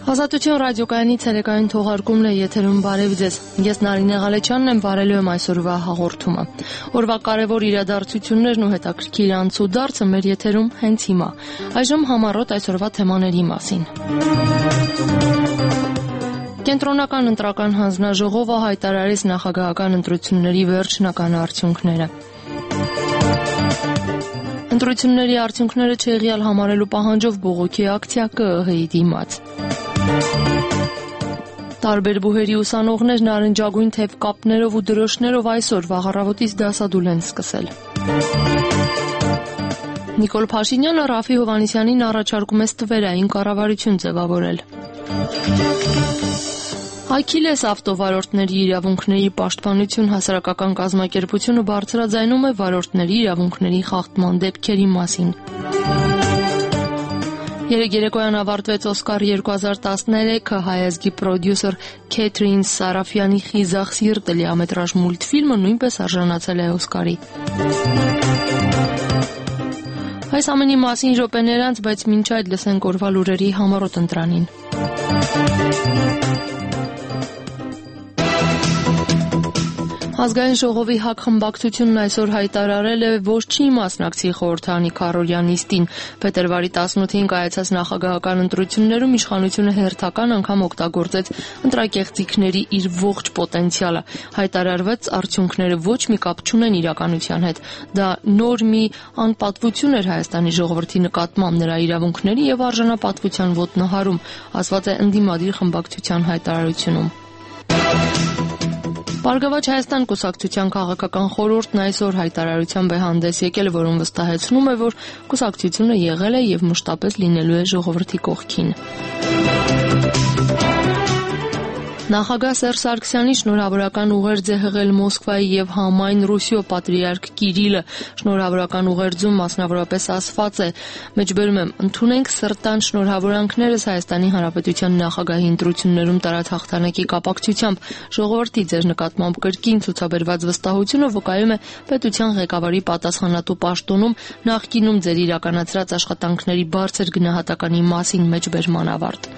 Ազատություն ռադիոկայանի ցերեկային թողարկումն է եթերում բարև ձեզ։ Ես Նարինե Ղալեչյանն եմ, բարելու եմ այսօրվա հաղորդումը։ Օրվա կարևոր իրադարձություններն ու հետաքրքիր անցուդարձը մեր եթերում հենց հիմա։ Այժմ համառոտ այսօրվա թեմաների մասին։ Կենտրոնական ընտրական հանձնաժողովը հայտարարեց նախագահական ընտրությունների վերջնական արդյունքները։ Ընտրությունների արդյունքները չեղյալ համարելու պահանջով բողոքի ակցիա ԿԸՀ-ի դիմաց։ Տարբեր բուհերի ուսանողներ նարնջագույն թև կապներով ու դրոշներով այսօր վաղառավոտից դասադուլ են սկսել։ Նիկոլ Փաշինյանը Ռաֆի Հովհաննիսյանին առաջարկում է ստվերային կառավարություն ձևավորել։ Այքիլես ավտովարորդների իրավունքների պաշտպանություն հասարակական կազմակերպությունը բարձրաձայնում է վարորդների իրավունքների խախտման դեպքերի մասին։ Երեկոյան ավարտվեց Օսկար 2013 հայազգի պրոդյուսեր Քեթրին Սարաֆյանի «Խիզախ սիրտ» լիամետրաժ մուլտֆիլմը նույնպես արժանացել է Օսկարի։ Այս ամենի մասին րոպեներ անց, բայց մինչ այդ լսենք օրվա լուրերի համառոտ ընտրանին։ Ազգային ժողովի ՀԱԿ խմբակցությունն այսօր հայտարարել է, որ չի մասնակցի խորհրդարանի քառօրյա նիստին։ Փետրվարի 18-ին կայացած նախագահական ընտրություններում իշխանությունը հերթական անգամ օգտագործեց ընտրակեղծիքների իր ողջ պոտենցիալը։ Հայտարարված արդյունքները ոչ մի կապ չունեն իրականության հետ։ Դա նոր մի անպատվություն էր Հայաստանի ժողովրդի նկատմամբ նրա իրավունքների եւ արժանապատվության ոտնահարում, ասված է ընդդիմադիր խմբակցության հայտարարությունում։ Բարգավաճ Հայաստան կուսակցության քաղաքական խորհուրդն այսօր հայտարարությամբ է հանդես եկել, որում վստահեցնում է, որ կուսակցությունը եղել է եւ մշտապես լինելու է ժողովրդի կողքին։ Նախագահ Սերժ Սարգսյանի շնորհավորական ուղերձ է հղել Մոսկվայի եւ Համայն Ռուսիո պատրիարք Կիրիլը։ Շնորհավորական ուղերձում մասնավորապես ասված է. «Մեջբերում եմ, ընդունենք սրտան շնորհավորանքներս Հայաստանի Հանրապետության նախագահի ընտրություններում տարած հաղթանակի կապակցությամբ։ Ժողովրդի ձեր նկատմամբ կրկին ցուցաբերված վստահությունը վկայում է պետության ղեկավարի պատասխանատու պաշտոնում նախկինում ձեր իրականացրած աշխատանքների բարձր գնահատականի մասին մեջբերման ավարտ»։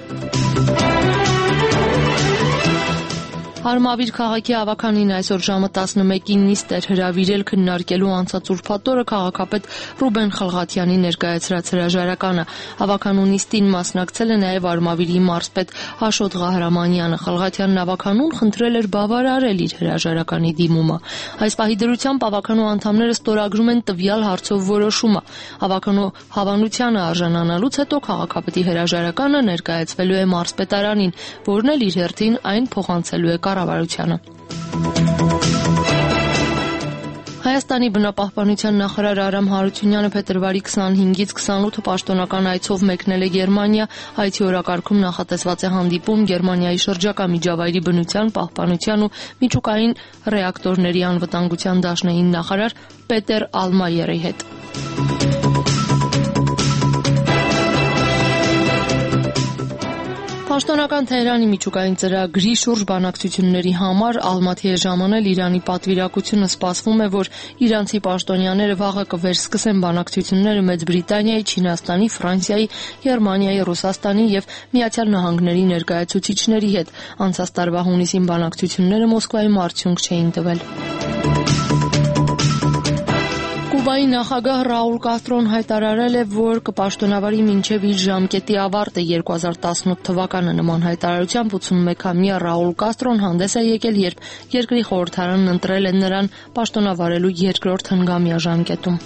Արմավիր քաղաքի ավականին այսօր ժամը 11-ին նիստ էր հրավիրել քննարկելու անցած ուրբաթ օրը քաղաքապետ Ռուբեն Խլղաթյանի ներկայացրած հրաժարականը։ Ավականու նիստին մասնակցել է նաև Արմավիրի մարզպետ Աշոտ Ղահրամանյանը։ Խլղաթյանն ավականուն խնդրել էր բավարարել իր հրաժարականի դիմումը։ Այս պահի դրությամբ ավականու անդամները ստորագրում են տվյալ հարցով որոշումը։ Ավականու հավանությանը արժանանալուց հետո քաղաքապետի հրաժարականը ներկայացվելու է մարզպետարանին, որն էլ իր հերթին այն փոխանցելու է կառավարությանը։ Հայաստանի բնապահպանության նախարար Արամ Հարությունյանը փետրվարի 25-ից 28 պաշտոնական այցով մեկնել է Գերմանիա։ Այցի օրակարգում նախատեսված է հանդիպում Գերմանիայի շրջակա միջավայրի բնության, պահպանության ու միջուկային ռեակտորների անվտանգության դաշնային նախարար Պետեր Ալմայերի հետ։ Պաշտոնական Թեհրանի միջուկային ծրագրի շուրջ բանակցությունների համար Ալմաթի է ժամանել Իրանի պատվիրակությունը։ Սպասվում է, որ իրանցի պաշտոնյաները վաղը կվերսկսեն բանակցությունները Մեծ Բրիտանիայի, Չինաստանի, Ֆրանսիայի, Գերմանիայի, Ռուսաստանի եւ Միացյալ Նահանգների ներկայացուցիչների հետ։ Անցած տարվա հունիսին բանակցությունները Մոսկվայում արդյունք չէին տվել։ Կուբայի նախագահ Ռաուլ Կաստրոն հայտարարել է, որ կպաշտոնավարի մինչև իր ժամկետի ավարտը 2018 թվականը։ Նման հայտարարությամբ 81-ամյա Ռաուլ Կաստրոն հանդես է եկել, երբ երկրի խորհրդարանն ընտրել է նրան պաշտոնավարելու երկրորդ հնգամյա ժամկետում։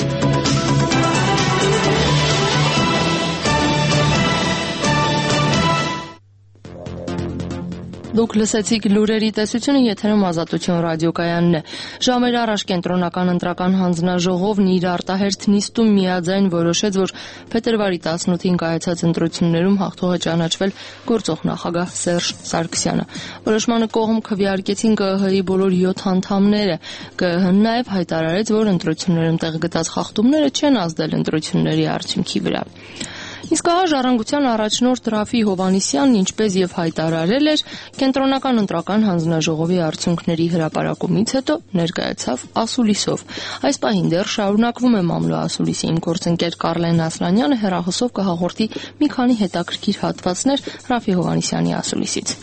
Դուք լսեցիք լուրերի տեսությունը, եթերում Ազատություն ռադիոկայանն է։ Ժամեր առաջ կենտրոնական ընտրական հանձնաժողովն իր արտահերթ նիստում միաձայն որոշեց, որ փետրվարի 18-ին կայացած ընտրություններում հաղթող է ճանաչվել գործող նախագահ Սերժ Սարգսյանը։ Որոշմանը կողմ քվեարկեցին ԿԸՀ-ի բոլոր 7 անդամները։ ԿԸՀ-ն նաև հայտարարեց, որ ընտրություններում տեղ գտած խախտումները չեն ազդել ընտրությունների արդյունքի վրա։ Իսկ ահա Ժառանգության առաջնորդ Ռաֆի Հովհաննիսյանն, ինչպես եւ հայտարարել էր, կենտրոնական ընտրական հանձնաժողովի արդյունքների հրապարակումից հետո ներկայացավ ասուլիսով։ Այս պահին դեռ շարունակվում է մամլո ասուլիսի իմ գործընկեր Կարլեն Ասլանյանը հեռախոսով կհաղորդի մի քանի հետաքրքիր հատվածներ Ռաֆի Հովհաննիսյանի ասուլիսից։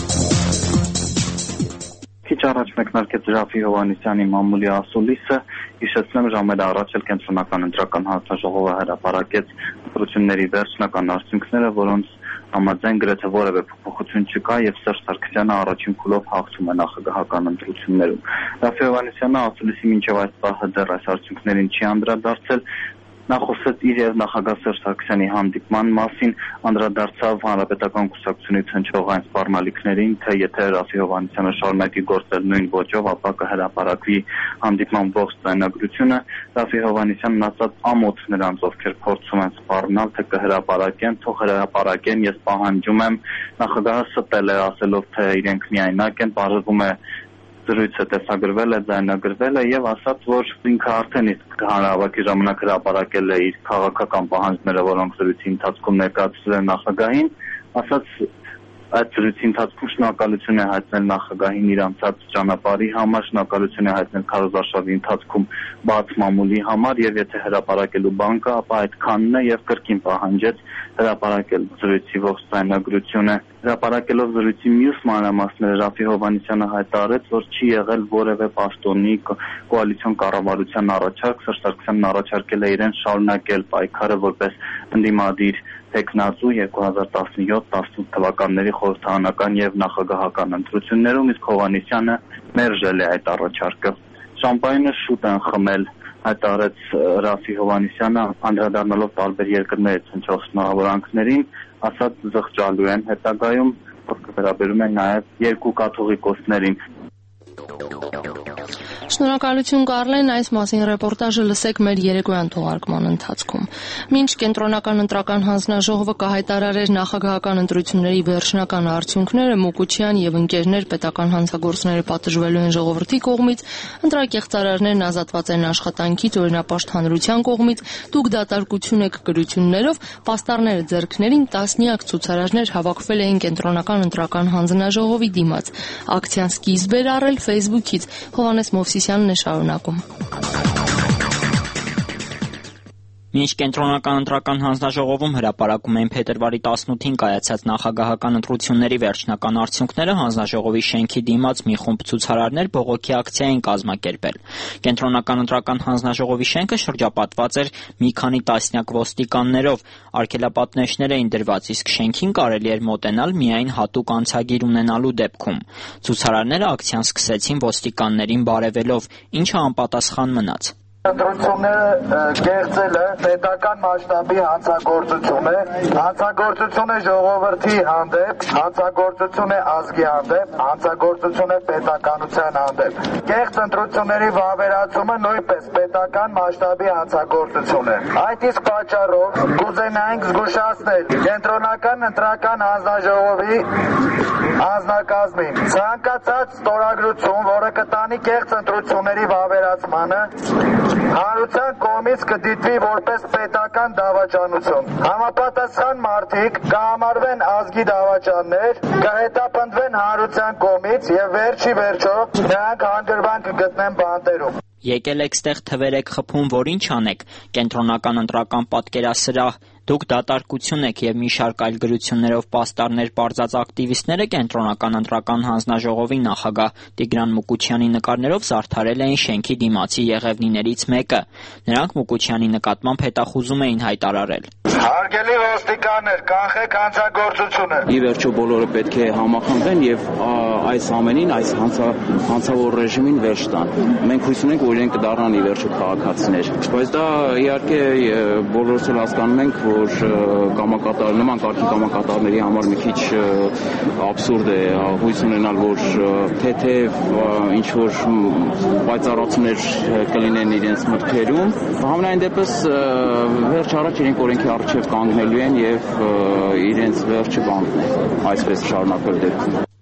Քիչ առաջ մեկնարկեց Ռաֆի Հովհաննիսյանի մամուլի ասուլիսը, հիշեցնեմ ժամեր առաջ էլ կենտրոնական ընտրական հանձնաժողովը հրապարակեց ընտրությունների վերջնական արդյունքները, որոնց համաձայն գրեթե որևէ փոփոխություն չկա եւ Սերժ Սարգսյանը առաջին փուլով հաղթում է նախագահական ընտրություններում։ Ռաֆի Հովհաննիսյանը ասուլիսի մինչեւ այս պահը դեռ այս արդյունքներին չի անդրադարձել։ Նա խոսեց իր եւ նախագահ Սերժ Սարգսյանի հանդիպման մասին, անդրադարձավ հանրապետական կուսակցությունից հնչող այն սպառնալիքներին, թե եթե Ռաֆի Հովհաննիսյանը շարունակի գործել նույն ոճով, ապա կհրապարակվի հանդիպման ողջ ձայնագրությունը։ Ռաֆի Հովհաննիսյանն ասաց ամոթ նրանց, ովքեր փորձում են սպառնալ, թե կհրապարակեն, թող հրապարակեն, ես պահանջում եմ։ Նախագահը ստել է ասելով, թե իրենք միայնակ են, բաժվում է զրույցը տեսագրվել է, ձայնագրվել է եւ ասաց, որ ինքը արդեն իսկ հանրահավաքի ժամանակ հրապարակել է իր քաղաքական պահանջները, որոնք զրույցի ընթացքում ներկայացվել են նախագահին, ասաց այդ զրույցի ընթացքում շնորհակալություն է հայտնել նախագահին իր անցած ճանապարհի համար, շնորհակալություն է հայտնել քարոզարշավի ընթացքում բաց մամուլի համար եւ եթե հրապարակելու բան կա, ապա այդքանն է եւ կրկին պահանջեց հրապարակել զրույցի ողջ ձայնագրությունը։ Հրապարակելով զրույցի մյուս մանրամասները Ռաֆի Հովհաննիսյանը հայտարարեց, որ չի եղել որևէ պաշտոնի կոալիցիոն կառավարության առաջարկ, Սերժ Սարգսյանն առաջարկել է իրեն շարունակել պայքարը որպես ընդդիմադիր տեխնացու 2017-18 թվականների խորհրդարանական եւ նախագահական ընտրություններում, իսկ Հովհաննիսյանը մերժել է այդ առաջարկը։ Շամպայնը շուտ են խմել, հայտարարեց Ռաֆի Հովհաննիսյանը, անդրադառնալով տարբեր երկրներից հնչող շնորհավորանքներին, ասաց զղջալու են հետագայում, որ վերաբերում է նաեւ երկու կաթողիկոսներին։ Շնորհակալություն Կարլեն, այս մասին ռեպորտաժը լսեք մեր երեկոյան թողարկման ընթացքում։ Մինչ կենտրոնական ընտրական հանձնաժողովը կհայտարարեր նախագահական ընտրությունների վերջնական արդյունքները, Մուկուչյան եւ ընկերներ պետական հանցագործները պատժվելու են ժողովրդի կողմից, ընտրակեղծարարներն ազատված են աշխատանքից, օրինապաշտ հանրության կողմից, դուք դատարկություն եք գրություններով, պաստառները ձեռքներին տասնյակ ցուցարարներ հավաքվել էին կենտրոնական ընտրական հանձնաժողովի դիմաց։ Ակցիան սկիզբ էր առել Facebook-ից։ Հովհաննես Մովսիսյանն է շարունակում։ Մինչ կենտրոնական ընտրական հանձնաժողովում հրապարակում էին փետրվարի 18-ին կայացած նախագահական ընտրությունների վերջնական արդյունքները, հանձնաժողովի շենքի դիմաց մի խումբ ցուցարարներ բողոքի ակցիա էին կազմակերպել։ Կենտրոնական ընտրական հանձնաժողովի շենքը շրջապատված էր մի քանի տասնյակ ոստիկաններով, արգելապատնեշներ էին դրված, իսկ շենքին կարելի էր մոտենալ միայն հատուկ անցագիր ունենալու դեպքում։ Ցուցարարները ակցիան սկսեցին ոստիկաններին բարևելով, ինչը անպատասխան մնաց։ Ընտրությունները կեղծելը պետական մասշտաբի հանցագործություն է, հանցագործություն է ժողովրդի հանդեպ, հանցագործություն է ազգի հանդեպ, հանցագործություն է պետականության հանդեպ։ Կեղծ ընտրությունների վավերացումը նույնպես պետական մասշտաբի հանցագործություն է։ Այդ իսկ պատճառով կուզենայինք զգուշացնել կենտրոնական ընտրական հանձնաժողովի անձնակազմին ցանկացած ստորագրություն, որը կտանի կեղծ ընտրությունների վավերացմանը, հանրության կողմից կդիտվի որպես պետական դավաճանություն։ Համապատասխան մարդիկ կհամարվեն ազգի դավաճաններ, կհետապնդվեն հանրության կողմից եւ վերջի վերջո նրանք հանգրվան կգտնեն բանտերում։ Եկել եք ստեղ թվեր եք խփում, որ ինչ անեք, կենտրոնական ընտրական պատկերասրահ, դուք դատարկություն եք եւ մի շարք այլ գրություններով պաստառներ պարզած ակտիվիստները կենտրոնական ընտրական հանձնաժողովի նախագահ Տիգրան Մուկուչյանի նկարներով զարդարել էին շենքի դիմացի եղևնիներից մեկը։ Նրանք Մուկուչյանի նկատմամբ հետախուզում էին հայտարարել։ Հարգելի ոստիկաններ, կանխեք հանցագործությունը։ Ի վերջո բոլորը պետք է համախմբվեն եւ այս ամենին, այս հանցավոր ռեժիմին վերջ տան։ Մենք հույս ունենք, որ իրենք կդառնան ի վերջո քաղաքացիներ։ Բայց դա իհարկե բոլորս էլ հասկանում ենք, որ կամակատար նման կարգի կամակատարների համար մի քիչ աբսուրդ է հույս ունենալ, որ թեթև ինչ որ պայծառացումներ կլինեն իրենց մտքերում։ Համենայն դեպս վերջ առաջ իրենք օրենքի առջև կանգնելու են եւ իրենց վերջը բանտն է այսպես շարունակել դեպքում։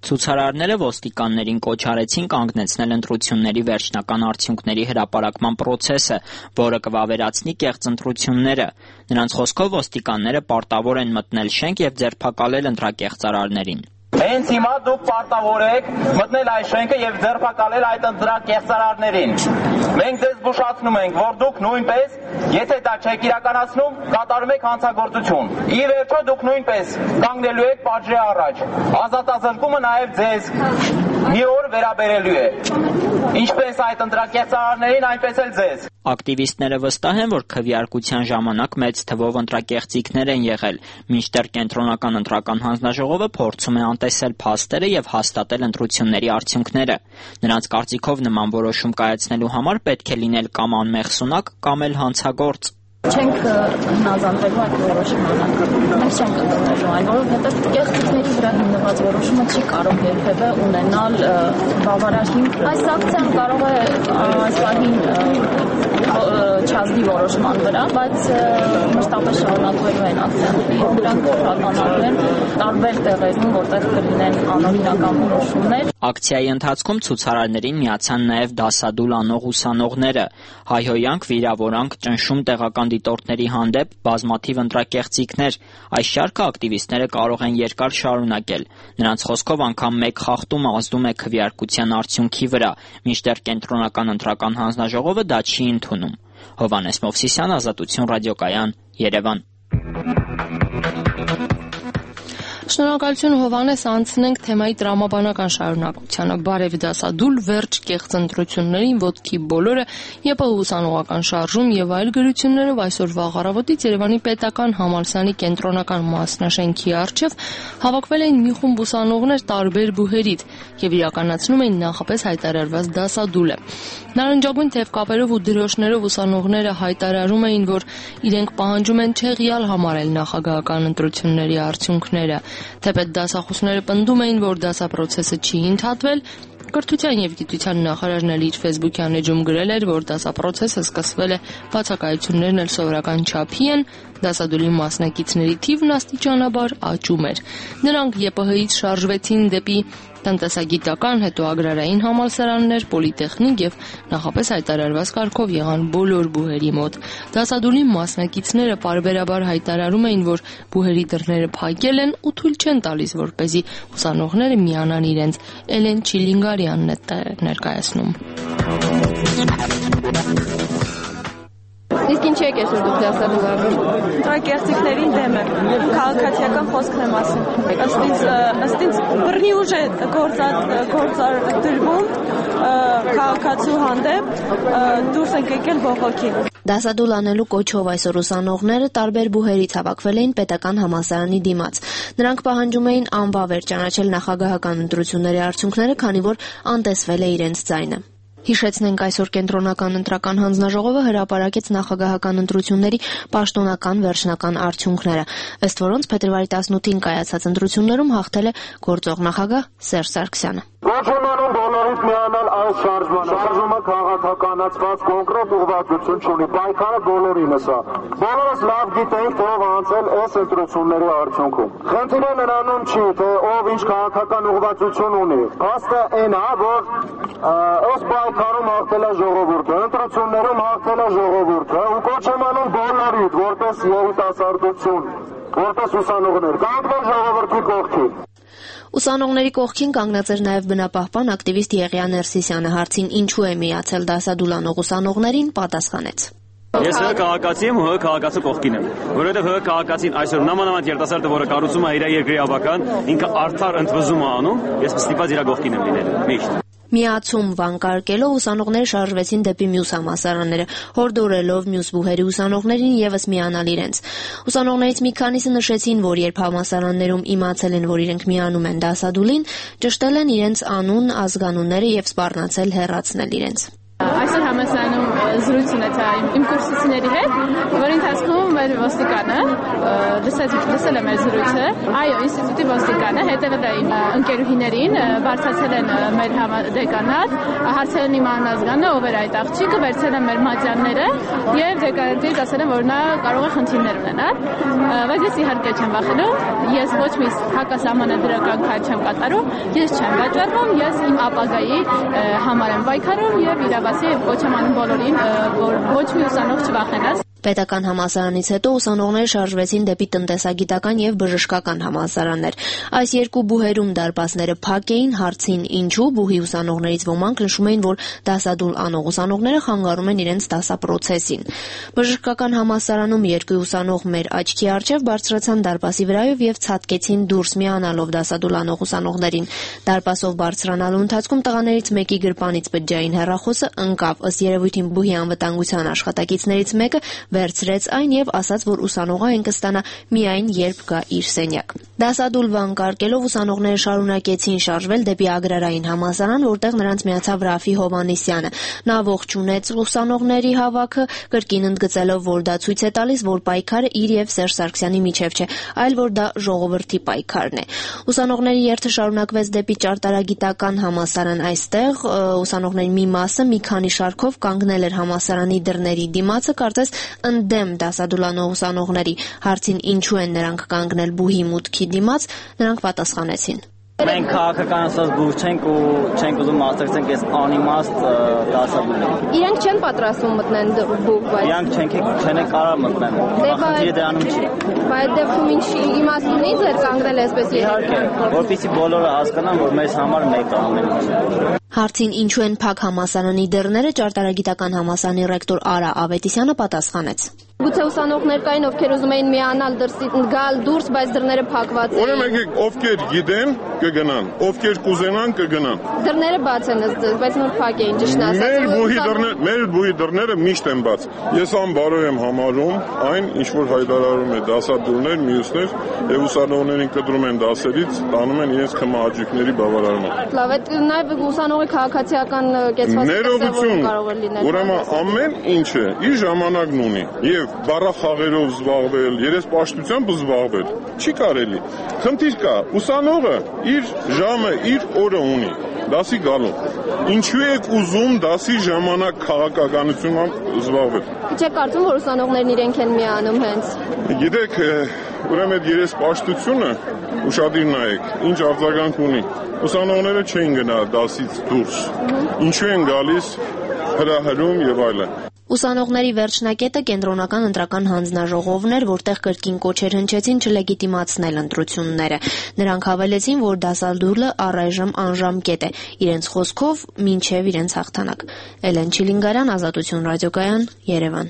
Ցուցարարները ոստիկաններին կոչ արեցին կանգնեցնել ընտրությունների վերջնական արդյունքների հրապարակման պրոցեսը, որը կվավերացնի կեղծ ընտրությունները։ Նրանց խոսքով ոստիկանները պարտավոր են մտնել շենք եւ ձերբակալել ընտրակեղծարարներին։ Հենց հիմա դուք պարտավոր եք մտնել այս շենքը եւ ձերբակալել այդ ընտրակեղծարարներին։ Մենք ձեզ զգուշացնում ենք, որ դուք նույնպես, եթե դա չեք իրականացնում, կատարում եք հանցագործություն։ Ի վերջո դուք նույնպես կանգնելու եք պատժի առաջ։ Ազատազրկումը նաեւ ձեզ մի օր վերաբերելու է։ Ինչպես այդ ընտրակեղծարարներին, այնպես էլ ձեզ։ Ակտիվիստները վստահ են, որ քվեարկության ժամանակ մեծ թվով ընտրակեղծիքներ են եղել, մինչդեռ կենտրոնական ընտրական հանձնաժողովը փորձում է անտեսել փաստերը եւ հաստատել ընտրությունների արդյունքները։ Նրանց կարծիքով նման որոշում կայացնելու համար պետք է լինել կամ անմեղսունակ, կամ էլ հանցագործ։ Չենք հնազանդվելու այդ որոշմանը։ Մենք չենք ընդունելու այն, որովհետև կեղծիքների վրա հիմնված որոշումը չի կարող երբևէ ունենալ բավարար հիմք։ Այս ակցիան կարող է այս պահին չազդի որոշման վրա, բայց մշտապես շարունակվելու են ակցիաները։ Դրանք կրականալու են տարբեր տեղերում, որտեղ կլինեն անօրինական որոշումներ։ Ակցիայի ընթացքում ցուցարարներին միացան նաև դասադուլ անող ուսանողները։ Հայհոյանք, վիրավորանք, ճնշում տեղական դիտորդների հանդեպ, բազմաթիվ ընտրակեղծիքներ։ Այս շարքը ակտիվիստները կարող են երկար շարունակել։ Նրանց խոսքով անգամ մեկ խախտում ազդում է քվեարկության արդյունքի վրա, մինչդեռ կենտրոնական ընտրական հանձնաժողովը դա չի ընդունում։ Հովհաննես Մովսիսյան, Ազատություն ռադիոկայան, Երևան։ Շնորհակալություն Հովհաննես, անցնենք թեմայի տրամաբանական շարունակությանը։ Բարև դասադուլ, վերջ կեղծ ընտրություններին, ոտքի բոլորը, ԵՊՀ ուսանողական շարժում եւ այլ գրություններով այսօր վաղ առավոտից Երևանի պետական համալսարանի կենտրոնական մասնաշենքի առջև հավաքվել էին մի խումբ ուսանողներ տարբեր բուհերից եւ իրականացնում էին նախապես հայտարարված դասադուլը։ Նարնջագույն թևկապերով ու դրոշներով ուսանողները հայտարարում էին, որ իրենք պահանջում են չեղյալ համարել նախագահական ընտրությունների արդյունքները։ Թեպետ դասախոսները պնդում էին, որ դասապրոցեսը չի ընդհատվել, Կրթության եւ գիտության նախարարն էլ իր Facebook-յան էջում գրել էր, որ դասապրոցեսը սկսվել է, բացակայություններն էլ սովորական չափի են, դասադուլի մասնակիցների թիվն աստիճանաբար աճում էր։ Նրանք ԵՊՀ-ից շարժվեցին դեպի տնտեսագիտական, հետո ագրարային համալսարաններ, պոլիտեխնիկ եւ նախապես հայտարարված կարգով եղան բոլոր բուհերի մոտ։ Դասադուլի մասնակիցները պարբերաբար հայտարարում էին, որ բուհերի դռները փակել են ու թույլ չեն տալիս, որպեսզի ուսանողները միանան իրենց։ Էլեն Չիլինգարյանն է ներկայացնում։ Իսկ ինչ եք այսօր դուք դասադուլ արվում։ Կեղծիքներին դեմ եմ, քաղաքացիական խոսքն եմ ասում։ Ըստ ինձ բռնի ուժ է գործադրվում քաղաքացու հանդեպ, դուրս ենք եկել բողոքի։ Դասադուլ անելու կոչով այսօր ուսանողները տարբեր բուհերից հավաքվել էին պետական համալսարանի դիմաց։ Նրանք պահանջում էին անվավեր ճանաչել նախագահական ընտրությունների արդյունքները, քանի որ անտեսվել է իրենց ձայնը։ Հիշեցնենք, այսօր կենտրոնական ընտրական հանձնաժողովը հրապարակեց նախագահական ընտրությունների պաշտոնական վերջնական արդյունքները, ըստ որոնց փետրվարի 18-ին կայացած ընտրություններում հաղթել է գործող նախագահ Սերժ Սարգսյանը։ Ոչինանում բոլորից միանալ այս շարժմանը։ Շարժումը քաղաքականացված կոնկրետ ուղղվածություն չունի, պայքարը բոլորինս է։ Բոլորս լավ գիտենք, թե ով անցել այս ընտրությունների արդյունքում։ Խնդիրը նրանում չի, թե ով ինչ քաղաքական ուղղվածություն ունի։ Փաստը այն է, որ ըստ պայքարում հաղթել է ժողովուրդը, ընտրություններում հաղթել է ժողովուրդը, ու կոչ եմ անում բոլորիդ, որպես երիտասարդություն, որպես ուսանողներ, կանգնել ժողովրդի կողքին։ Ուսանողների կողքին կանգնած էր նաև բնապահպան ակտիվիստ Եղիա Ներսիսյանը, հարցին ինչու է միացել դասադուլ անող ուսանողներին, պատասխանեց. Ես ՀՀ քաղաքացի եմ, ՀՀ քաղաքացու կողքին եմ, որովհետև ՀՀ քաղաքացին այսօր նամանավանդ երիտասարդը, որը կառուցում է իր երկրի ավական, ինքը արդար ընդվզում է անում, ես ստիպված իր կողքին եմ լինել, միշտ։ Միացում վանկարկելով ուսանողները շարժվեցին դեպի մյուս համալսարանները, հորդորելով մյուս բուհերի ուսանողներին եւս միանալ իրենց։ Ուսանողներից մի քանիսը նշեցին, որ երբ համալսարաններում իմացել են, որ իրենք միանում են դասադուլին, ճշտել են իրենց անուն, ազգանունները եւ սպառնացել հեռացնել իրենց։ Այսօր համալսարանում զրույց ունեցա իմ կուրսացիների հետ, որի ընթացքում մեր ոստիկանը լսել է մեր զրույցը։ Այո, ինստիտուտի ոստիկանը հետևել է իմ ընկերուհիներին, բարձրացել են մեր դեկանատ, հարցել են իմ անազգանը, ով էր այդ աղջիկը, վերցել են մեր մատյանները եւ դեկանատից ասել են, որ նա կարող է խնդիրներ ունենալ, բայց ես իհարկե չեմ վախենում, ես ոչ մի հակասահմանադրական քայլ չեմ կատարում, ես չեմ վաճառվում, ես իմ ապագայի համար եմ պայքարում եւ իրավասի ոչ եմ անում բոլորին, որ ոչ մի ուսանող չվախենաս։ Պետական համալսարանից հետո ուսանողները շարժվեցին դեպի տնտեսագիտական եւ բժշկական համալսարաններ։ Այս երկու բուհերում դարպասները փակ էին, հարցին ինչու բուհի ուսանողներից ոմանք նշում էին, որ դասադուլ անող ուսանողները խանգարում են իրենց դասապրոցեսին։ Բժշկական համալսարանում երկու ուսանող մեր աչքի առջև բարձրացան դարպասի վրայով եւ ցատկեցին դուրս միանալով դասադուլ անող ուսանողներին։ Դարպասով բարձրանալու ընթացքում տղաներից մեկի գրպանից բջջային հեռախոսը ընկավ, ըստ երևույթին բուհի անվտանգության աշխատակիցներից մեկը վերցրեց այն եւ ասաց, որ ուսանողը այն կստանա միայն երբ գա իր սենյակ։ Դասադուլ վանկարկելով ուսանողները շարունակեցին շարժվել դեպի Ագրարային համալսարան, որտեղ նրանց միացավ Ռաֆի Հովհաննիսյանը։ Նա ողջունեց ուսանողների հավաքը, կրկին ընդգծելով, որ դա ցույց է տալիս, որ պայքարը իր եւ Սերժ Սարգսյանի միջև չէ, այլ որ դա ժողովրդի պայքարն է։ Ուսանողների երթը շարունակվեց դեպի ճարտարագիտական համալսարան։ Այստեղ ուսանողների մի մասը մի քանի շարքով կանգնել էր համալսարանի դռների դիմացը, կարծես ընդդեմ դասադուլանող ուսանողների։ Հարցին ինչու են նրանք կանգնել բուհի մուտքի դիմաց, նրանք պատասխանեցին. Մենք քաղաքականացած բուհ չենք ու չենք ուզում մասնակցենք այս անիմաստ դասադուլին։ Իրենք չեն պատրաստվում մտնեն բուհ, բայց իրանք չեն կարող մտնեն։ Խնդիրը դրանում չի։ Բայց դեպքում ինչ իմաստ ունի ձեր կանգնել այսպես Իհարկե, որպեսզի բոլորը հասկանան, որ մեզ համար մեկ է ամեն ինչ։ Հարցին ինչու են փակ համալսարանի դռները, ճարտարագիտական համալսարանի ռեկտոր Արա Ավետիսյանը պատասխանեց. Գուցե ուսանողներ կային, ովքեր ուզում էին միանալ գալ դուրս, բայց դռները փակված էին։ Ուրեմն ովքեր գիտեն, կգնան, ովքեր կուզենան, կգնան։ Դռները բաց են ըստ, բայց նոր փակ էին, ճիշտ ասած։ Մեր բուհի դռները միշտ են բաց։ Ես անբարո եմ համարում այն, ինչ որ հայտարարում է դասադուլներ, մյուսներ, եւ ուսանողներին կտրում են դասերից, տանում են իրենց քմահաճույքների բավարարման։ Լավ, այդ նաեւ ուսանողի քաղաքացիական կեցվածքը կարող է լինել։ Ուրեմն ամեն ինչը իր ժամանակն ունի եւ բառախաղերով զբաղվել, երեսպաշտությամբ զբաղվել չի կարելի։ Խնդիր կա, ուսանողը իր ժամը, իր օրը ունի դասի գալու։ Ինչու եք ուզում դասի ժամանակ քաղաքականությամբ զբաղվել։ Չէ՞ կարծում, որ ուսանողներն իրենք են միանում հենց։ Գիտեք, ուրեմն այդ երեսպաշտությունը ուշադիր նայեք, ինչ արձագանք ունի։ Ուսանողները չեն գնա դասից դուրս։ Ինչու են գալիս հրահրում եւ այլն։ Ուսանողների վերջնակետը կենտրոնական ընտրական հանձնաժողովն էր, որտեղ կրկին կոչեր հնչեցին չլեգիտիմացնել ընտրությունները։ Նրանք հավելեցին, որ դասադուլը առայժմ անժամկետ է, իրենց խոսքով մինչև իրենց հաղթանակ։ Էլեն Չիլինգարյան, Ազատություն ռադիոկայան, Երևան։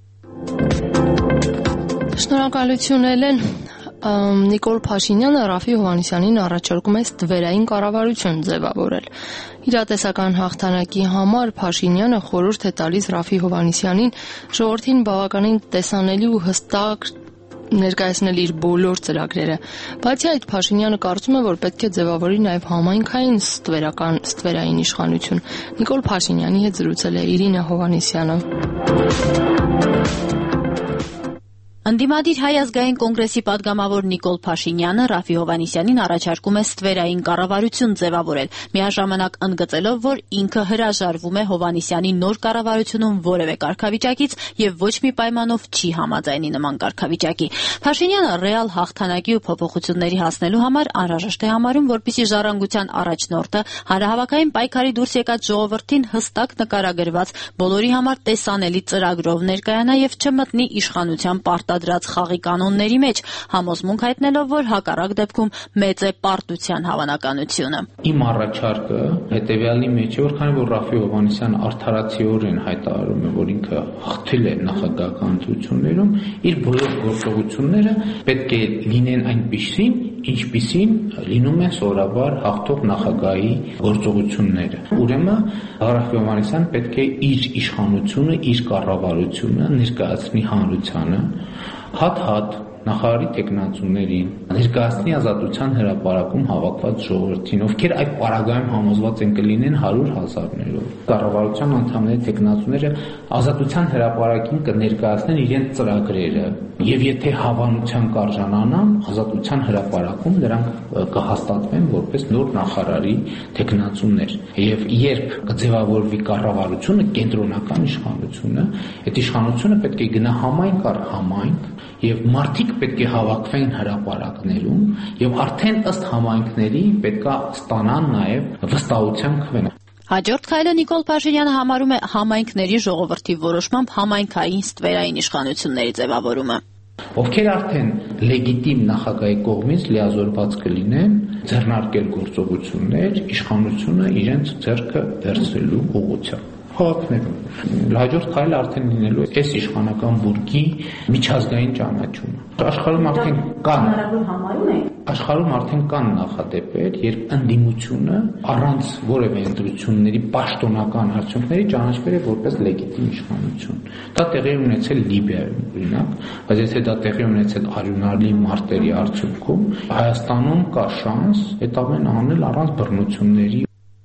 Շնորհակալություն Էլեն։ Նիկոլ Փաշինյանը Ռաֆի Հովհաննիսյանին առաջարկում է ստվերային կառավարություն ձևավորել։ Իրատեսական հաղթանակի համար Փաշինյանը խորհուրդ է տալիս Ռաֆի Հովհաննիսյանին ժողովրդին բավականին տեսանելի ու հստակ ներկայացնել իր բոլոր ծրագրերը։ Բացի այդ, Փաշինյանը կարծում է, որ պետք է ձևավորի նաև համայնքային ստվերային իշխանություն։ Նիկոլ Փաշինյանի հետ զրուցել է Իրինա Հովհաննիսյանը։ Ընդդիմադիր Հայ ազգային կոնգրեսի падգամավոր Նիկոլ Փաշինյանը Ռաֆի Հովհաննիսյանին առաջարկում է ստվերային կառավարություն ձևավորել, միաժամանակ ընդգծելով, որ ինքը հրաժարվում է Հովհաննիսյանի նոր կառավարությունում որևէ կարգավիճակից եւ ոչ մի պայմանով չի համաձայնի նման կարգավիճակի։ Փաշինյանը ռեալ հաղթանակի ու փոփոխությունների հասնելու համար անհրաժեշտ է համարում, որպեսզի ժառանգության առաջնորդը հանրահավաքային պայքարի դուրս եկած ժողովրդին հստակ նկարագրված բոլորի համար տեսանելի ծրագրով ներկայանա եւ չմտնի իշխանության պարտադրած խաղի կանոնների մեջ, համոզմունք հայտնելով, որ հակառակ դեպքում մեծ է պարտության հավանականությունը։ Իմ առաջարկը հետեւյալի մեջ է, որ քանի որ Ռաֆի Հովհաննիսյանը արդարացիորեն հայտարարում է, որ ինքը հաղթել է նախագահական ընտրություններում, իր բոլոր գործողությունները պետք է լինեն այնպիսին, ինչպիսին լինում են սովորաբար հաղթող նախագահի գործողությունները։ Ուրեմն Ռաֆի Հովհաննիսյանը պետք է իր իշխանությունը, իր կառավարությունը ներկայացնի հանրությանը հատ-հատ նախարարի տեխնացուներին ներկայացնի Ազատության հրապարակում հավաքված ժողովրդին, ովքեր այդ պարագայում համոզված են կլինեն 100,000-ներով։ Կառավարության անդամների տեխնացուները Ազատության հրապարակին կներկայացնեն իրենց ծրագրերը, եւ եթե հավանության կարժանանան, Ազատության հրապարակում նրանք կհաստատվեն որպես նոր նախարարի տեխնացուներ։ Եվ երբ կձևավորվի կառավարությունը, կենտրոնական իշխանությունը, այդ իշխանությունը պետք է գնա համայնք առ համայնք եւ մարդիկ պետք է հավաքվեն հրապարակներում եւ արդեն ըստ համայնքների պետքա ստանան նաեւ վստահության քվեն։ Հաջորդ քայլը Նիկոլ Փաշինյանը համարում է համայնքների ժողովրդի որոշմամբ համայնքային ստվերային իշխանությունների ձևավորումը։ Ովքեր արդեն լեգիտիմ նախագահի կողմից լիազորված կլինեն ձեռնարկել գործողություններ իշխանությունը իրենց ձեռքը վերցրելու ուղղությամբ։ Քաղաքներում հաջորդ քայլը արդեն լինելու է այս իշխանական բուրգի միջազգային ճանաչումը։ Աշխարհում արդեն կան նախադեպեր, երբ ընդդիմությունը առանց որևէ ընտրությունների պաշտոնական արդյունքների ճանաչվել է որպես լեգիտիմ իշխանություն։ Դա տեղի ունեցել Լիբիայում, օրինակ, բայց եթե դա տեղի ունեցել արյունալի մարտերի արդյունքում, Հայաստանում կա շանս այդ ամենը անել առանց բռնությունների։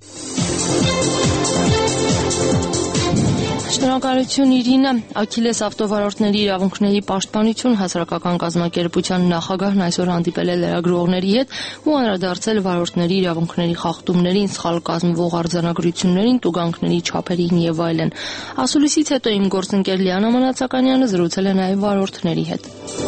Շնորհակալություն Իրինա։ Աքիլես ավտովարորդների իրավունքների պաշտպանություն հասարակական կազմակերպության նախագահն այսօր հանդիպել է լրագրողների հետ ու անդրադարձել վարորդների իրավունքների խախտումներին, սխալ կազմվող արձանագրություններին, տուգանքների չափերին եւ այլն։ Ասուլիսից հետո իմ գործընկեր Լիանա Մանացականյանը զրուցել է նաեւ վարորդների հետ։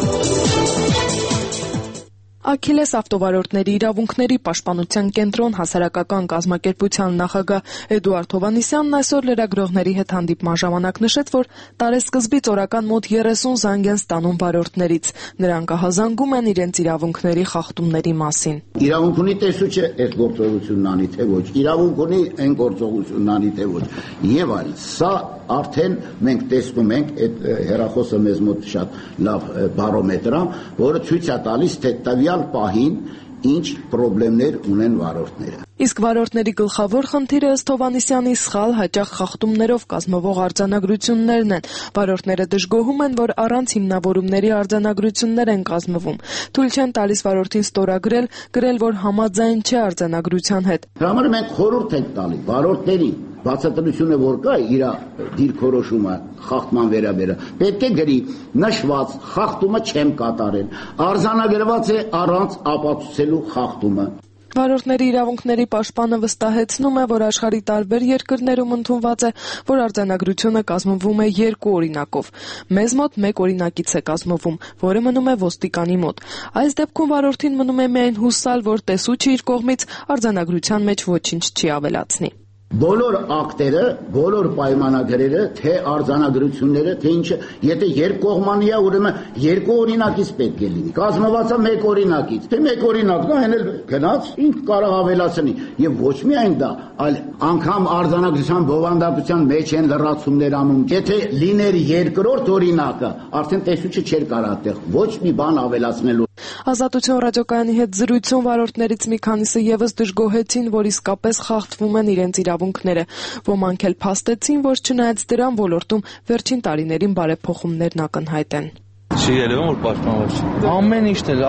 Աքիլես ավտովարորդների իրավունքների պաշտպանության կենտրոն հասարակական կազմակերպության նախագահ Էդուարդ Հովհաննիսյանն այսօր լրագրողների հետ հանդիպման ժամանակ նշեց, որ տարեսկզբից օրական մոտ 30 զանգ են ստանում վարորդներից։ Նրանք ահազանգում են իրենց իրավունքների խախտումների մասին։ Իրավունք ունի տեսուչը այդ գործողությունն անի թե ոչ, իրավունք ունի այն գործողությունն անի թե ոչ։ Եվ այլ, սա արդեն մենք տեսնում ենք այդ հեռախոսը մեզ մոտ շատ լավ բարոմետր է, որը ցույց է տալիս, թե տվյալ պահին ինչ խնդիրներ ունեն վարորդները։ Իսկ վարորդների գլխավոր խնդիրը ըստ Հովհաննիսյանի սխալ հաճախ խախտումներով կազմվող արձանագրություններն են։ Վարորդները դժգոհում են, որ առանց հիմնավորումների արձանագրություններ են կազմվում։ Թույլ չեն տալիս վարորդին ստորագրել, գրել, որ համաձայն չէ արձանագրության հետ։ Դրա համար մենք խորհուրդ ենք տալիս վարորդներին, բացատրությունը որ կա իր դիրքորոշումը խախտման վերաբերյալ, պետք է գրի նշված խախտումը չեմ կատարել, արձանագրված է առանց ապացուցելու խախտումը։ Վարորդների իրավունքների պաշտպանը վստահեցնում է, որ աշխարհի տարբեր երկրներում ընդունված է, որ արձանագրությունը կազմվում է 2 օրինակով։ Մեզ մոտ 1 օրինակից է կազմվում, որը մնում է ոստիկանի մոտ։ Այս դեպքում վարորդին մնում է միայն հուսալ, որ տեսուչը իր կողմից արձանագրության մեջ ոչինչ չի ավելացնի։ Բոլոր ակտերը, բոլոր պայմանագրերը, թե արձանագրությունները, թե ինչը, եթե երկկողմանի է, ուրեմն 2 օրինակից պետք է լինի։ Կազմված է 1 օրինակից։ Թե 1 օրինակն է, հեն էլ գնաց, ինչ կարող ավելացնի։ Եվ ոչ միայն դա, այլ անգամ արձանագրության բովանդակության մեջ են լրացումներ անում։ Եթե լիներ 2-րդ օրինակը, արդեն տեսուչը չէր կարող այդտեղ ոչ մի բան ավելացնելու։ Ազատություն ռադիոկայանի հետ զրույցում վարորդներից մի քանիսը եւս դժգոհեցին, որ իսկապես խախտվում են իրենց իրավունքները։ Ոմանք էլ փաստեցին, որ չնայած դրան ոլորտում վերջին տարիներին բարեփոխումներն ակնհայտ են։ Չի երևում, որ պաշտպանված չի։ Ամեն ինչն է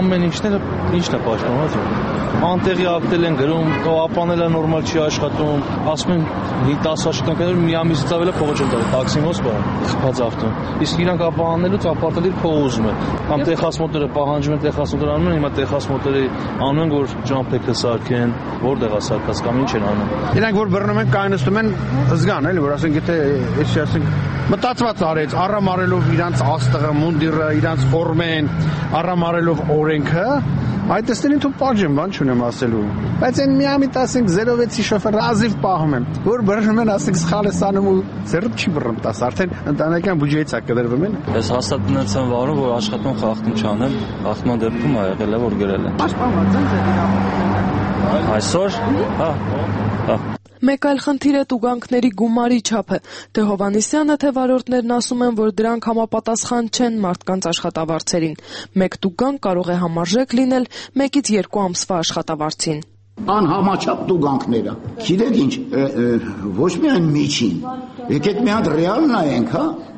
պաշտպանված։ Անտեղի ակտել են գրում, ապրանելը նորմալ չի աշխատում, ասում են 10 աշխատանքներ մի ամիսից ավել է փողը չեն տալի, տաքսի մոս բան, խփած ավտոն։ Իսկ իրանք ապահանելուց ապարտել իր փողը ուզում են։ Կամ տեխասմոտերը պահանջում են, տեխասմոտեր անում են, հիմա տեխասմոտերի անում են, որ ջամփեքը սարքեն, որտեղ է սարքած կամ ինչ են անում։ Իրանք որ բռնում են, կայնստում են, զգան էլի, որ ասենք եթե էսի ասենք մտածված արեց, առամարելով իրանց աստղը, մունդիրը, իրանց ֆորմեն, առամարելով օրենքը, այդ տեսներին թող պատժեն, բան չունեմ ասելու։ Բայց այն միամիտ ասենք 06-ի շոֆերը ազիվ պահում են, որ բռնում են, ասենք սխալ է սանում ու ձեռը չի բռնում, տաս արդեն ընտանեկան բյուջեից է կդրվում են։ Ես հաստատ ունեցեմ վարում, որ աշխատում խախտում չանեմ, խախտման դեպքում ա եղել է, որ գրել են։ Պաշտպանված են ձեր իրավունքները։ Այսօր, հա։ Մեկ այլ խնդիր է տուգանքների գումարի չափը։ Թե Հովհաննիսյանը, թե վարորդներն ասում են, որ դրանք համապատասխան չեն մարդկանց աշխատավարձերին։ Մեկ տուգանք կարող է համարժեք լինել 1-ից 2 ամսվա աշխատավարձին։ Անհամաչափ տուգանքները։ Գիտեք ինչ, ոչ միայն միջին, եկեք մի հատ ռեալ նայենք, հա։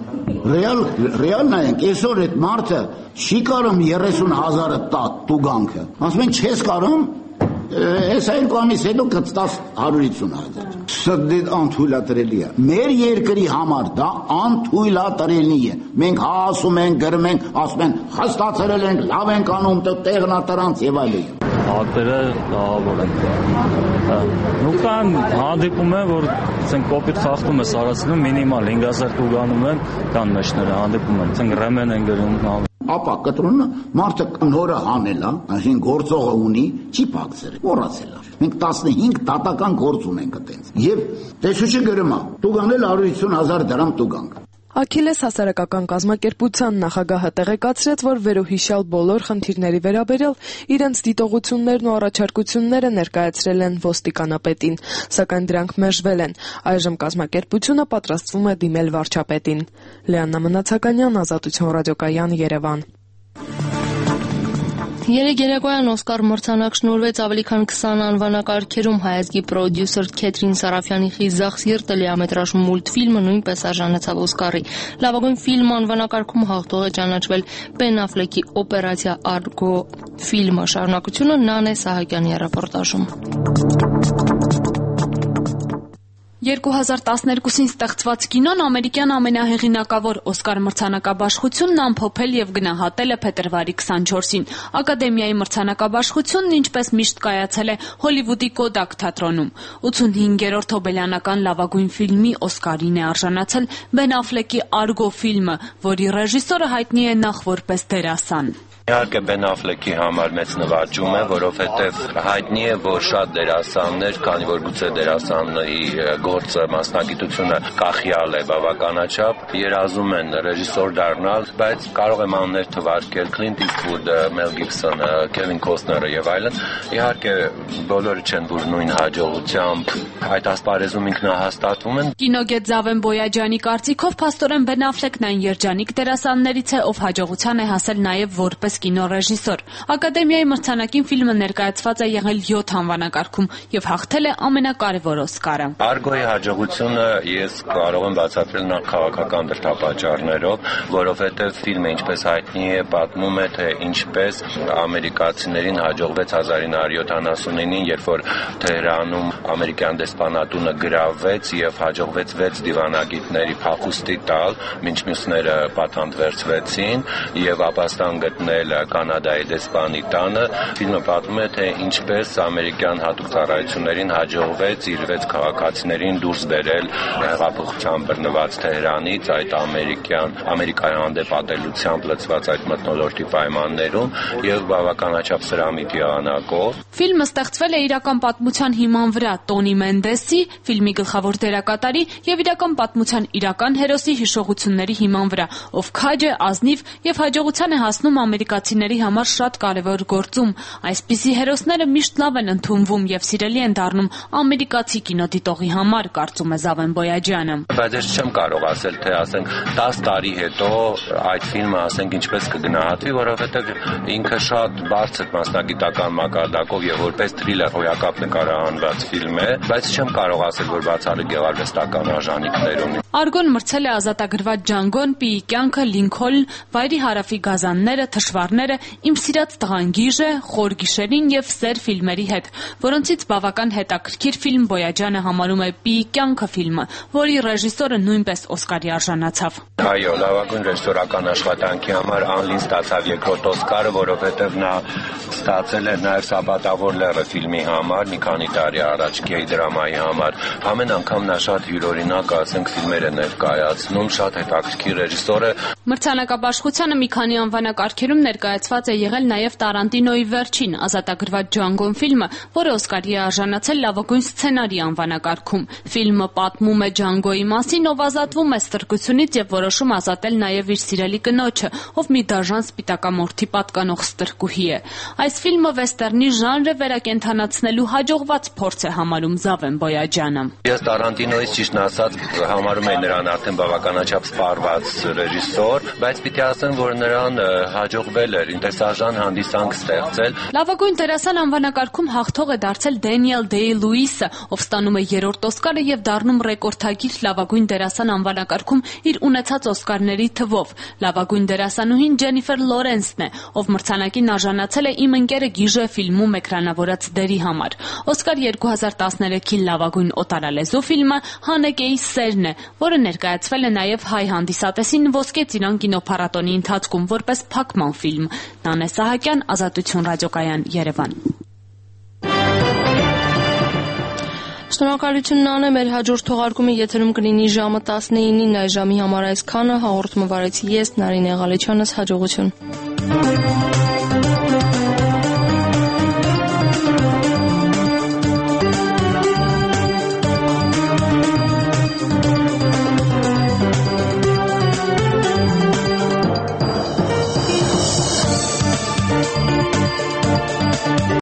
Ռեալ նայենք, այսօր այդ մարդը չի կարում 30,000-ը տա տուգանքը։ Ասում են չես կարում, այս 2 ամիս հետո կծտաս 150,000։ Սա անթույլատրելի է։ Մեր երկրի համար դա անթույլատրելի է։ Մենք ասում ենք, գրում ենք, ասում են հաստատել ենք, լավ ենք անում, տեղնատարանց եւ այլն։ Հատերը լավավոր են։ Ու կան հանդիպում են, որ ցենք կոպիտ խախտում է սարացնում մինիմալ 5,000 տուգանում են, կան մեջները հանդիպում են, ցենք ռեմեն են գրում։ Ապա կտրոնը մարդը նորը հանել է, այսինքն գործողը ունի, չի փակցրել, մոռացել է։ Մենք 15 դատական գործ ունենք այդտենց։ Եվ տեսուչի գրում է, տուգանել 150,000 դրամ տուգանք։ Աքիլես հասարակական կազմակերպության նախագահը տեղեկացրեց, որ վերոհիշյալ բոլոր խնդիրների վերաբերյալ իրենց դիտողություններն ու առաջարկությունները ներկայացրել են ոստիկանապետին, սակայն դրանք մերժվել են։ Այժմ կազմակերպությունը պատրաստվում է դիմել վարչապետին։ Լիաննա Մնացականյան, Ազատություն ռադիոկայան, Երևան։ Երեկ երեկոյան Օսկար մրցանակ շնորհվեց ավելի քան 20 անվանակարգերում հայազգի պրոդյուսեր Քեթրին Սարաֆյանի «Խիզախ սիրտը» լիամետրաժ մուլտֆիլմը նույնպես արժանացավ Օսկարի։ Լավագույն ֆիլմ անվանակարգում հաղթող է ճանաչվել Բեն Աֆլեկի «Օպերացիա Արգո» ֆիլմը։ Շարունակությունը Նանե Սահակյանի ռեպորտաժում։ 2012-ին ստեղծված կինոն ամերիկյան ամենահեղինակավոր Օսկար մրցանակաբաշխությունն ամփոփել եւ գնահատել է փետրվարի 24-ին։ Ակադեմիայի մրցանակաբաշխությունն ինչպես միշտ կայացել է Հոլիվուդի Կոդակ թատրոնում։ 85-րդ հոբելյանական լավագույն ֆիլմի Օսկարին է արժանացել Բեն Աֆլեկի «Արգո» ֆիլմը, որի ռեժիսորը հայտնի է նախ որպես դերասան։ Իհարկե Բեն Աֆլեկի համար մեծ նվաճում է, որովհետև հայտնի է, որ շատ դերասաններ, քանի որ գուցե դերասանի գործը, մասնագիտությունը կախյալ է բավականաչափ, երազում են ռեժիսոր դառնալ, բայց կարող եմ անուններ թվարկել Քլինտ Իստվուդը, Մել Գիբսոնը, Քևին Քոստները եւ այլն։ Իհարկե բոլորը չեն, որ նույն հաջողությամբ այդ ասպարեզում ինքնահաստատվում են։ Կինոգետ Զավեն Բոյաջյանի կարծիքով փաստորեն Բեն Աֆլեկն այն երջանիկ դերասաններից է, ով հաջողության է հասել նաեւ որպես կինոռեժիսոր։ Ակադեմիայի մրցանակին ֆիլմը ներկայացված է եղել 7 անվանակարգում եւ հաղթել է ամենակարևոր Օսկարը։ Արգոյի հաջողությունը ես կարող եմ բացատրել նախ քաղաքական դրդապատճառներով, որովհետեւ ֆիլմը ինչպես հայտնի է, պատմում է, թե ինչպես ամերիկացիներին հաջողվեց 1979-ին, երբ որ Թեհրանում ամերիկյան դեսպանատունը գրավվեց եւ հաջողվեց 6 դիվանագիտների փախուստի տալ, մինչ մյուսները պատանդ եւ ապաստան գտնել Կանադայի դեսպանի տանը։ Ֆիլմը պատմում է, թե ինչպես ամերիկյան հատուկ ծառայություններին հաջողվեց իր 6 քաղաքացիներին դուրս բերել հեղափոխության բռնված Թեհրանից այդ Ամերիկայի հանդեպ ատելությամբ լցված այդ մթնոլորտի պայմաններում եւ բավականաչափ սրամիտ եղանակով։ Ֆիլմը ստեղծվել է իրական պատմության հիման վրա Տոնի Մենդեսի, ֆիլմի գլխավոր դերակատարի եւ իրական պատմության իրական հերոսի հիշողությունների հիման վրա, ով քաջ է, ազնիվ եւ հաջողության է հասնում ամերիկացիների համար շատ կարևոր գործում։ Այսպիսի հերոսները միշտ լավ են ընդունվում եւ սիրելի են դառնում ամերիկացի կինոդիտողի համար, կարծում է Զավեն Բոյաջյանը։ Բայց ես չեմ կարող ասել, թե ասենք 10 տարի հետո այդ ֆիլմը ասենք ինչպես կգնահատվի, որովհետեւ ինքը շատ բարձր մասնագիտական մակարդակով եւ որպես թրիլեր հոյակապ նկարահանված ֆիլմ է, բայց չեմ կարող ասել, որ բացառիկ գեղարվեստական արժանինքներ ունի։ Արգոն մրցել է ազատագրված Ջանգոն, Պիի կյանքը, Լինքոլն, Վայրի հարավի գազանները, Թշվառները, Իմ սիրած տղան գիժը, Խոր գիշերին եւ Սեր ֆիլմերի հետ, որոնցից բավական հետաքրքիր ֆիլմ Բոյաջյանը համարում է Պիի կյանքը ֆիլմը, որի ռեժիսորը նույնպես Օսկարի արժանացավ։ Այո, լավագույն ռեժիսորական աշխատանքի համար Անլին ստացավ երկրորդ Օսկարը, որովհետև նա ստացել է նաև Սաբատավոր լեռը ֆիլմի համար մի քանի տարի առաջ գեյ դրամայի համար։ Ամեն անգամ նա շատ յուրօրինակ, ասենք, ֆիլմեր է ներկայացնում, շատ հետաքրքիր ռեժիսոր է։ Մրցանակաբաշխությանը մի քանի անվանակարգերում ներկայացված է եղել նաև Տարանտինոյի վերջին ազատագրված Ջանգոն ֆիլմը, որը Օսկարի է արժանացել լավագույն սցենարի անվանակարգում։ Ֆիլմը պատմում է Ջանգոյի մասին, ով ազատվում է ստրկությունից եւ որոշում ազատել նաև իր սիրելի կնոջը, ով մի դաժան սպիտակամորթի պատկանող ստրկուհի է։ Այս ֆիլմը վեստերնի ժանրը վերակենդանացնելու հաջողված փորձ է համարում Զավեն Բոյաջյանը։ Ես Տարանտինոյից ճիշտն ասած համարում համարում էին նրան արդեն բավականաչափ սպառված ռեժիսոր, բայց պիտի ասեմ, որ նրան հաջողվել էր ինտերեսանտ հանդիսանք ստեղծել։ Լավագույն դերասան անվանակարգում հաղթող է դարձել Դենիել Դեյ-Լուիսը, ով ստանում է 3-րդ Օսկարը եւ դառնում ռեկորդագիր լավագույն դերասան անվանակարգում իր ունեցած Օսկարների թվով։ Լավագույն դերասանուհին Ջենիֆեր Լորենսն է, ով մրցանակին արժանացել է Իմ ընկերը Գիժե ֆիլմում էկրանավորած դերի համար։ Օսկար 2013-ի լավագույն օտարալեզու ֆիլմը Հանեկեի սերն է, որը ներկայացվել է նաև հայ հանդիսատեսին Ոսկե ծիրան կինոփառատոնի ընթացքում որպես փակման ֆիլմ։ Նանե Սահակյան, Ազատություն ռադիոկայան, Երևան։ Շնորհակալություն Նանե, մեր հաջորդ թողարկումը եթերում կլինի ժամը 19-ին, այս ժամի համար այսքանը, հաղորդումը վարեցի ես, Նարինե Ղալեչյանս, հաջողություն։